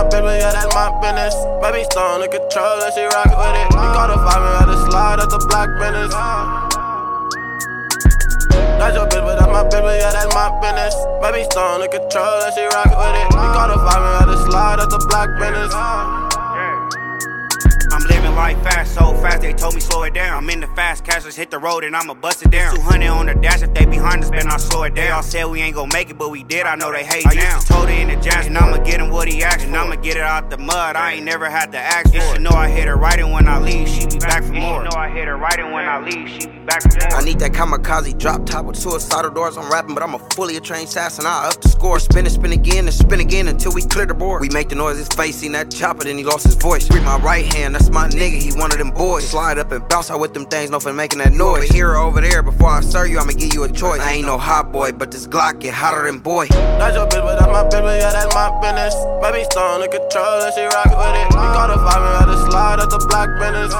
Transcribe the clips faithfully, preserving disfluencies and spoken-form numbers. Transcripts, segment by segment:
baby, yeah, that's my business. Baby stone in control and she rock with it. We caught a five and had to slide at the block business. That's your bitch, but that's my baby, yeah, that's my business. Baby stone in control and she rock with it. We caught a five and had to slide at the block business. I'm living life fast, so fast they told me slow it down. I'm in the fast cash, let's hit the road and I'ma bust it down. two hundred on the dash, if they behind us, then I'll slow it down. They all said we ain't gon' make it, but we did, I know they hate now. I used to told her in the jazz, and I'ma get him what he asked for. And I'ma get it out the mud, I ain't never had to ask for it. And she know I hit her right, and when I leave, she be back for more. And know I hit her right, and when I leave, she be back for more. I need that kamikaze drop top with suicidal doors. I'm rapping, but I'm a fully a trained assassin. I up the score, spin and spin again and spin again until we clear the board. We make the noise, his face, seen that chopper, then he lost his voice. Free my right hand, that's my nigga, he one of them boys. Slide up and bounce out with them things, no for making that noise. Here or over there, before I serve you, I'ma give you a choice. I ain't no hot boy, but this Glock get hotter than boy. That's your bitch, but that's my baby, yeah, that's my business. Baby stone in control and she rock with it. We caught a five and had to slide at the block business.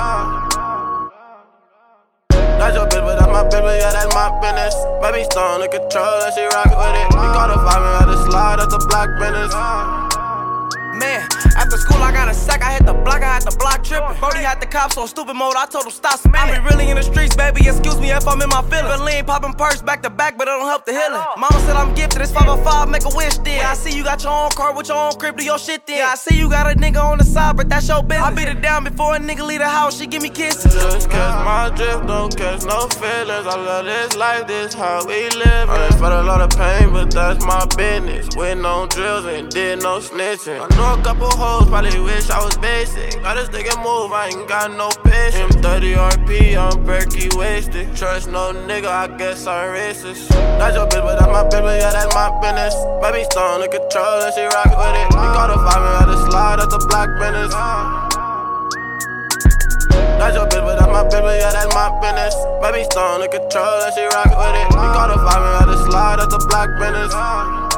That's your bitch, but that's my baby, yeah, that's my business. Baby stone in control and she rock with it. We caught a five and had to slide at the block business. Man, after school I got a sack, I hit the block, I had the block trippin'. Brody had the cops on stupid mode, I told him stop spinning. I be really in the streets, baby, excuse me if I'm in my feelings. Lean poppin' purse back to back, but it don't help the healing. Mama said I'm gifted, it's five oh five, make a wish then. I see you got your own car with your own crib, do your shit then. Yeah, I see you got a nigga on the side, but that's your business. I beat it down before a nigga leave the house, she give me kisses. Just catch my drift, don't catch no feelings. I love this life, this how we live. I done felt a lot of pain, but that's my business. Went on drills and did no snitching. I know a couple hoes probably wish I was basic. Gotta stick and move, I ain't got no patience. M thirty R P, I'm perky wasted. Trust no nigga, I guess I'm racist. That's your bitch, but that's my baby, yeah, that's my business. Baby stone in control and she rock with it. We caught a five and had to slide at the block business. That's your bitch, but that's my baby, yeah, that's my business. Baby stone in control and she rock with it. We caught a five and had to slide at the block business.